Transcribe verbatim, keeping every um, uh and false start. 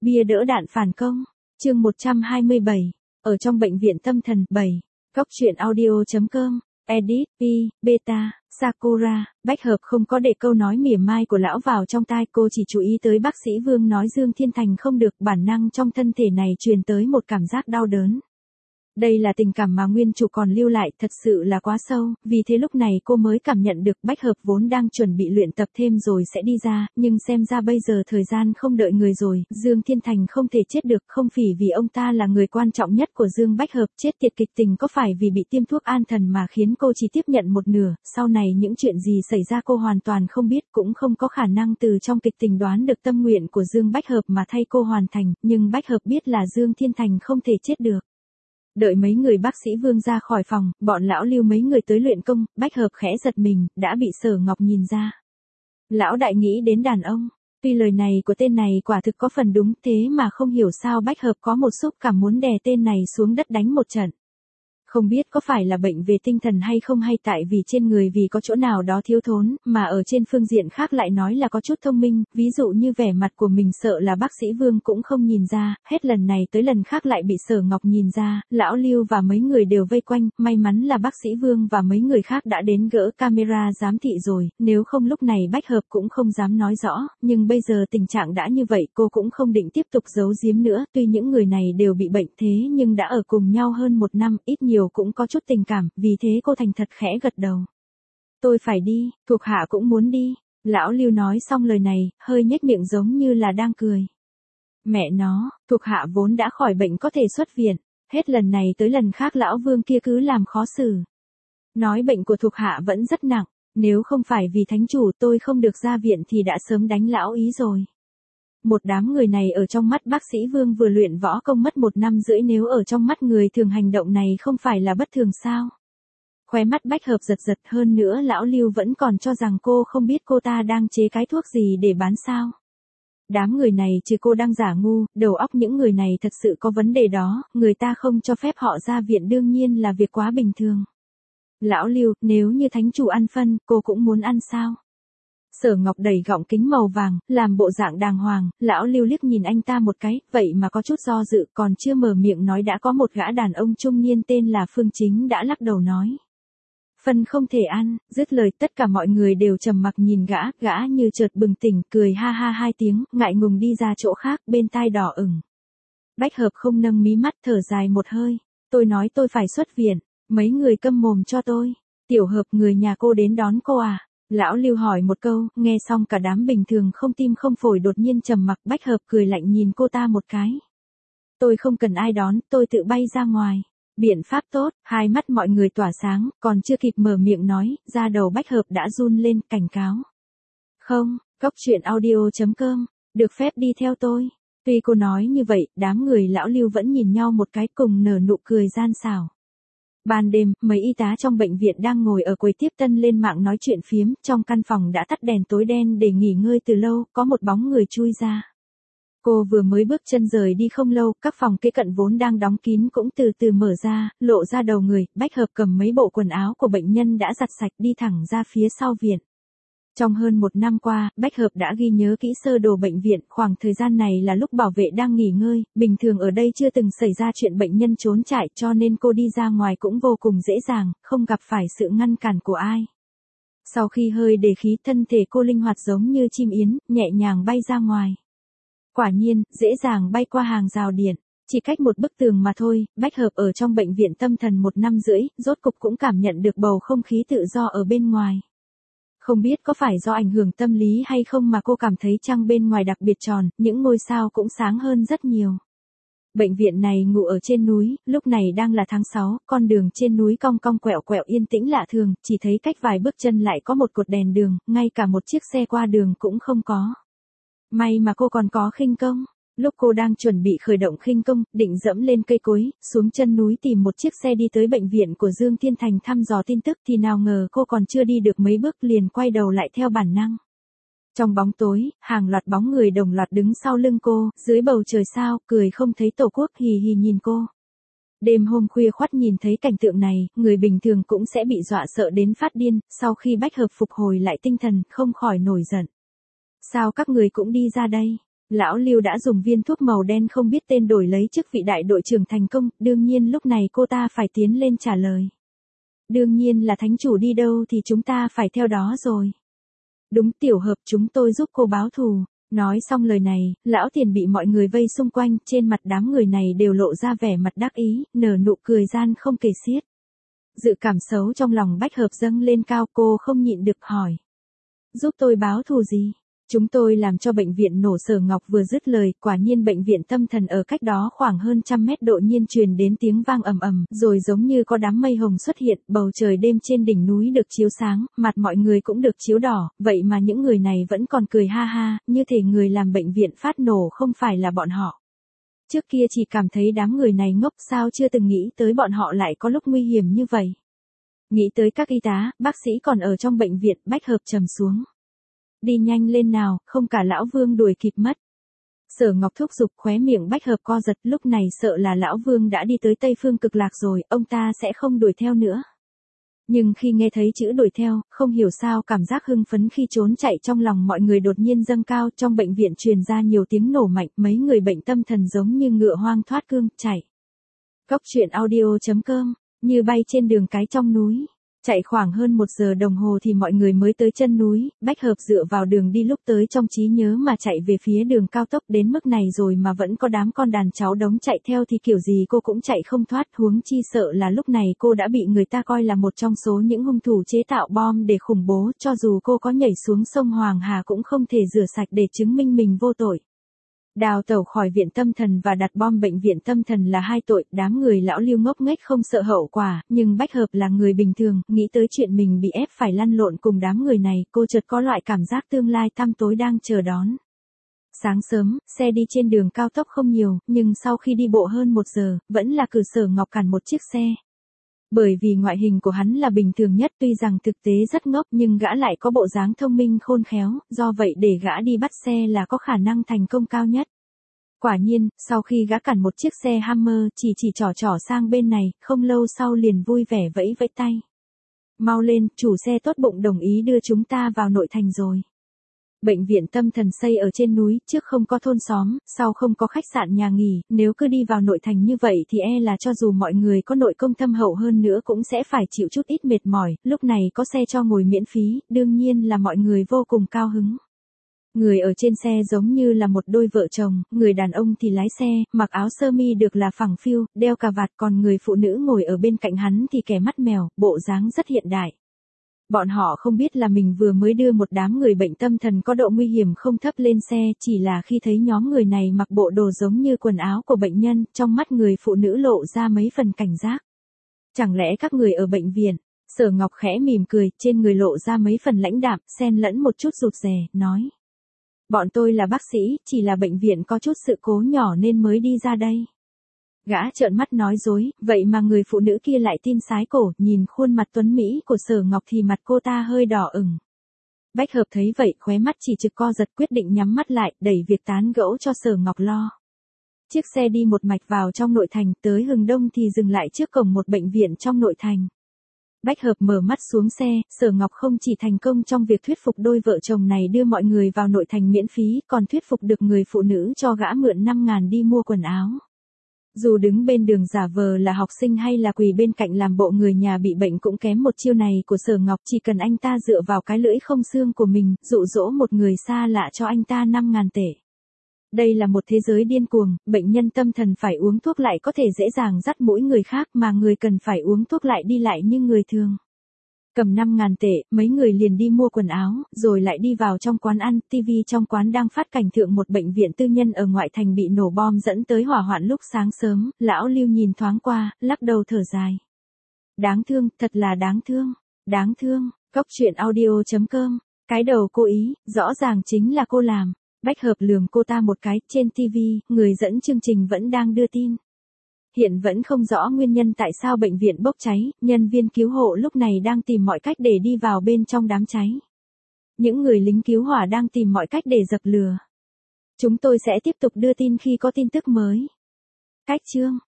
Bia đỡ đạn phản công. Chương một trăm hai mươi bảy. Ở trong bệnh viện tâm thần. bảy. Góc truyện audio chấm com. Edit, P, Beta, Sakura. Bách Hợp không có để câu nói mỉa mai của lão vào trong tai, cô chỉ chú ý tới bác sĩ Vương nói Dương Thiên Thành không được, bản năng trong thân thể này truyền tới một cảm giác đau đớn. Đây là tình cảm mà nguyên chủ còn lưu lại, thật sự là quá sâu, vì thế lúc này cô mới cảm nhận được. Bách Hợp vốn đang chuẩn bị luyện tập thêm rồi sẽ đi ra, nhưng xem ra bây giờ thời gian không đợi người rồi, Dương Thiên Thành không thể chết được, không phỉ vì ông ta là người quan trọng nhất của Dương Bách Hợp, chết tiệt kịch tình có phải vì bị tiêm thuốc an thần mà khiến cô chỉ tiếp nhận một nửa, sau này những chuyện gì xảy ra cô hoàn toàn không biết, cũng không có khả năng từ trong kịch tình đoán được tâm nguyện của Dương Bách Hợp mà thay cô hoàn thành, nhưng Bách Hợp biết là Dương Thiên Thành không thể chết được. Đợi mấy người bác sĩ Vương ra khỏi phòng, bọn lão Lưu mấy người tới luyện công, Bách Hợp khẽ giật mình, đã bị Sở Ngọc nhìn ra. Lão đại nghĩ đến đàn ông, tuy lời này của tên này quả thực có phần đúng, thế mà không hiểu sao Bách Hợp có một xúc cảm muốn đè tên này xuống đất đánh một trận. Không biết có phải là bệnh về tinh thần hay không, hay tại vì trên người vì có chỗ nào đó thiếu thốn, mà ở trên phương diện khác lại nói là có chút thông minh, ví dụ như vẻ mặt của mình sợ là bác sĩ Vương cũng không nhìn ra, hết lần này tới lần khác lại bị Sở Ngọc nhìn ra, lão Lưu và mấy người đều vây quanh, may mắn là bác sĩ Vương và mấy người khác đã đến gỡ camera giám thị rồi, nếu không lúc này Bách Hợp cũng không dám nói rõ, nhưng bây giờ tình trạng đã như vậy cô cũng không định tiếp tục giấu giếm nữa, tuy những người này đều bị bệnh thế nhưng đã ở cùng nhau hơn một năm, ít nhiều cũng có chút tình cảm, vì thế cô thành thật khẽ gật đầu. Tôi phải đi, thuộc hạ cũng muốn đi. Lão Lưu nói xong lời này, hơi nhếch miệng giống như là đang cười. Mẹ nó, thuộc hạ vốn đã khỏi bệnh có thể xuất viện, hết lần này tới lần khác lão Vương kia cứ làm khó xử. Nói bệnh của thuộc hạ vẫn rất nặng, nếu không phải vì thánh chủ tôi không được ra viện thì đã sớm đánh lão ý rồi. Một đám người này ở trong mắt bác sĩ Vương vừa luyện võ công mất một năm rưỡi, nếu ở trong mắt người thường hành động này không phải là bất thường sao? Khóe mắt Bách Hợp giật giật, hơn nữa lão Lưu vẫn còn cho rằng cô không biết cô ta đang chế cái thuốc gì để bán sao. Đám người này chứ cô đang giả ngu, đầu óc những người này thật sự có vấn đề đó, người ta không cho phép họ ra viện đương nhiên là việc quá bình thường. Lão Lưu, nếu như thánh chủ ăn phân, cô cũng muốn ăn sao? Sở Ngọc đẩy gọng kính màu vàng, làm bộ dạng đàng hoàng, lão Lưu liếc nhìn anh ta một cái, vậy mà có chút do dự, còn chưa mở miệng nói đã có một gã đàn ông trung niên tên là Phương Chính đã lắc đầu nói. Phân không thể ăn, dứt lời tất cả mọi người đều trầm mặc nhìn gã, gã như chợt bừng tỉnh, cười ha ha hai tiếng, ngại ngùng đi ra chỗ khác, bên tai đỏ ửng. Bách Hợp không nâng mí mắt, thở dài một hơi, tôi nói tôi phải xuất viện, mấy người câm mồm cho tôi. Tiểu Hợp, người nhà cô đến đón cô à? Lão Lưu hỏi một câu, nghe xong cả đám bình thường không tim không phổi đột nhiên trầm mặc. Bách Hợp cười lạnh nhìn cô ta một cái. Tôi không cần ai đón, tôi tự bay ra ngoài. Biện pháp tốt, hai mắt mọi người tỏa sáng, còn chưa kịp mở miệng nói, da đầu Bách Hợp đã run lên, cảnh cáo. Không, góc truyện audio chấm com, được phép đi theo tôi. Tuy cô nói như vậy, đám người lão Lưu vẫn nhìn nhau một cái cùng nở nụ cười gian xảo. Ban đêm, mấy y tá trong bệnh viện đang ngồi ở quầy tiếp tân lên mạng nói chuyện phiếm, trong căn phòng đã tắt đèn tối đen để nghỉ ngơi từ lâu, có một bóng người chui ra. Cô vừa mới bước chân rời đi không lâu, các phòng kế cận vốn đang đóng kín cũng từ từ mở ra, lộ ra đầu người. Bách Hợp cầm mấy bộ quần áo của bệnh nhân đã giặt sạch đi thẳng ra phía sau viện. Trong hơn một năm qua, Bách Hợp đã ghi nhớ kỹ sơ đồ bệnh viện, khoảng thời gian này là lúc bảo vệ đang nghỉ ngơi, bình thường ở đây chưa từng xảy ra chuyện bệnh nhân trốn chạy, cho nên cô đi ra ngoài cũng vô cùng dễ dàng, không gặp phải sự ngăn cản của ai. Sau khi hơi đề khí, thân thể cô linh hoạt giống như chim yến, nhẹ nhàng bay ra ngoài. Quả nhiên, dễ dàng bay qua hàng rào điện, chỉ cách một bức tường mà thôi. Bách Hợp ở trong bệnh viện tâm thần một năm rưỡi, rốt cục cũng cảm nhận được bầu không khí tự do ở bên ngoài. Không biết có phải do ảnh hưởng tâm lý hay không mà cô cảm thấy trăng bên ngoài đặc biệt tròn, những ngôi sao cũng sáng hơn rất nhiều. Bệnh viện này ngủ ở trên núi, lúc này đang là tháng sáu, con đường trên núi cong cong quẹo quẹo yên tĩnh lạ thường, chỉ thấy cách vài bước chân lại có một cột đèn đường, ngay cả một chiếc xe qua đường cũng không có. May mà cô còn có khinh công. Lúc cô đang chuẩn bị khởi động khinh công, định dẫm lên cây cối, xuống chân núi tìm một chiếc xe đi tới bệnh viện của Dương Thiên Thành thăm dò tin tức thì nào ngờ cô còn chưa đi được mấy bước liền quay đầu lại theo bản năng. Trong bóng tối, hàng loạt bóng người đồng loạt đứng sau lưng cô, dưới bầu trời sao, cười không thấy tổ quốc, hì hì nhìn cô. Đêm hôm khuya khoắt nhìn thấy cảnh tượng này, người bình thường cũng sẽ bị dọa sợ đến phát điên, sau khi Bách Hợp phục hồi lại tinh thần, không khỏi nổi giận. Sao các người cũng đi ra đây? Lão Lưu đã dùng viên thuốc màu đen không biết tên đổi lấy chức vị đại đội trưởng thành công, đương nhiên lúc này cô ta phải tiến lên trả lời. Đương nhiên là thánh chủ đi đâu thì chúng ta phải theo đó rồi. Đúng tiểu hợp, chúng tôi giúp cô báo thù. Nói xong lời này, lão tiền bị mọi người vây xung quanh, trên mặt đám người này đều lộ ra vẻ mặt đắc ý, nở nụ cười gian không kể xiết. Dự cảm xấu trong lòng Bách Hợp dâng lên cao, cô không nhịn được hỏi. Giúp tôi báo thù gì? Chúng tôi làm cho bệnh viện nổ. Sở Ngọc vừa dứt lời, quả nhiên bệnh viện tâm thần ở cách đó khoảng hơn trăm mét đột nhiên truyền đến tiếng vang ầm ầm, rồi giống như có đám mây hồng xuất hiện, bầu trời đêm trên đỉnh núi được chiếu sáng, mặt mọi người cũng được chiếu đỏ, vậy mà những người này vẫn còn cười ha ha, như thể người làm bệnh viện phát nổ không phải là bọn họ. Trước kia chỉ cảm thấy đám người này ngốc, sao chưa từng nghĩ tới bọn họ lại có lúc nguy hiểm như vậy. Nghĩ tới các y tá, bác sĩ còn ở trong bệnh viện, Bách Hợp trầm xuống. Đi nhanh lên nào, không cả lão Vương đuổi kịp mất. Sở Ngọc thúc giục, khóe miệng Bách Hợp co giật, lúc này sợ là lão Vương đã đi tới Tây Phương Cực Lạc rồi, ông ta sẽ không đuổi theo nữa. Nhưng khi nghe thấy chữ đuổi theo, không hiểu sao cảm giác hưng phấn khi trốn chạy trong lòng mọi người đột nhiên dâng cao, trong bệnh viện truyền ra nhiều tiếng nổ mạnh, mấy người bệnh tâm thần giống như ngựa hoang thoát cương, chạy. Cốc truyện audio chấm com, như bay trên đường cái trong núi. Chạy khoảng hơn một giờ đồng hồ thì mọi người mới tới chân núi, Bách Hợp dựa vào đường đi lúc tới trong trí nhớ mà chạy về phía đường cao tốc, đến mức này rồi mà vẫn có đám con đàn cháu đống chạy theo thì kiểu gì cô cũng chạy không thoát, huống chi sợ là lúc này cô đã bị người ta coi là một trong số những hung thủ chế tạo bom để khủng bố, cho dù cô có nhảy xuống sông Hoàng Hà cũng không thể rửa sạch để chứng minh mình vô tội. Đào tẩu khỏi viện tâm thần và đặt bom bệnh viện tâm thần là hai tội, đám người lão Lưu ngốc nghếch không sợ hậu quả, nhưng Bách Hợp là người bình thường, nghĩ tới chuyện mình bị ép phải lăn lộn cùng đám người này, cô chợt có loại cảm giác tương lai tăm tối đang chờ đón. Sáng sớm, xe đi trên đường cao tốc không nhiều, nhưng sau khi đi bộ hơn một giờ, vẫn là cử Sở Ngọc cản một chiếc xe. Bởi vì ngoại hình của hắn là bình thường nhất, tuy rằng thực tế rất ngốc nhưng gã lại có bộ dáng thông minh khôn khéo, do vậy để gã đi bắt xe là có khả năng thành công cao nhất. Quả nhiên, sau khi gã cản một chiếc xe Hammer, chỉ chỉ trỏ trỏ sang bên này, không lâu sau liền vui vẻ vẫy vẫy tay. Mau lên, chủ xe tốt bụng đồng ý đưa chúng ta vào nội thành rồi. Bệnh viện tâm thần xây ở trên núi, trước không có thôn xóm, sau không có khách sạn nhà nghỉ, nếu cứ đi vào nội thành như vậy thì e là cho dù mọi người có nội công thâm hậu hơn nữa cũng sẽ phải chịu chút ít mệt mỏi, lúc này có xe cho ngồi miễn phí, đương nhiên là mọi người vô cùng cao hứng. Người ở trên xe giống như là một đôi vợ chồng, người đàn ông thì lái xe, mặc áo sơ mi được là phẳng phiu, đeo cà vạt, còn người phụ nữ ngồi ở bên cạnh hắn thì kẻ mắt mèo, bộ dáng rất hiện đại. Bọn họ không biết là mình vừa mới đưa một đám người bệnh tâm thần có độ nguy hiểm không thấp lên xe, chỉ là khi thấy nhóm người này mặc bộ đồ giống như quần áo của bệnh nhân, trong mắt người phụ nữ lộ ra mấy phần cảnh giác. Chẳng lẽ các người ở bệnh viện? Sở Ngọc khẽ mỉm cười, trên người lộ ra mấy phần lãnh đạm, xen lẫn một chút rụt rè, nói. Bọn tôi là bác sĩ, chỉ là bệnh viện có chút sự cố nhỏ nên mới đi ra đây. Gã trợn mắt nói dối, vậy mà người phụ nữ kia lại tin sái cổ, nhìn khuôn mặt tuấn mỹ của Sở Ngọc thì mặt cô ta hơi đỏ ửng. Bách Hợp thấy vậy, khóe mắt chỉ trực co giật, quyết định nhắm mắt lại, đẩy việc tán gẫu cho Sở Ngọc lo. Chiếc xe đi một mạch vào trong nội thành, tới Hừng Đông thì dừng lại trước cổng một bệnh viện trong nội thành. Bách Hợp mở mắt xuống xe, Sở Ngọc không chỉ thành công trong việc thuyết phục đôi vợ chồng này đưa mọi người vào nội thành miễn phí, còn thuyết phục được người phụ nữ cho gã mượn năm ngàn đi mua quần áo. Dù đứng bên đường giả vờ là học sinh hay là quỳ bên cạnh làm bộ người nhà bị bệnh cũng kém một chiêu này của Sở Ngọc, chỉ cần anh ta dựa vào cái lưỡi không xương của mình, dụ dỗ một người xa lạ cho anh ta năm ngàn tệ. Đây là một thế giới điên cuồng, bệnh nhân tâm thần phải uống thuốc lại có thể dễ dàng dắt mũi người khác mà người cần phải uống thuốc lại đi lại như người thường. Cầm năm ngàn tệ, mấy người liền đi mua quần áo, rồi lại đi vào trong quán ăn, tivi trong quán đang phát cảnh tượng một bệnh viện tư nhân ở ngoại thành bị nổ bom dẫn tới hỏa hoạn lúc sáng sớm, lão Lưu nhìn thoáng qua, lắc đầu thở dài. Đáng thương, thật là đáng thương, đáng thương, cốc truyện audio chấm com, cái đầu cô ý, rõ ràng chính là cô làm. Bách Hợp lườm cô ta một cái, trên tivi, người dẫn chương trình vẫn đang đưa tin. Hiện vẫn không rõ nguyên nhân tại sao bệnh viện bốc cháy, nhân viên cứu hộ lúc này đang tìm mọi cách để đi vào bên trong đám cháy. Những người lính cứu hỏa đang tìm mọi cách để dập lửa. Chúng tôi sẽ tiếp tục đưa tin khi có tin tức mới. Cách chương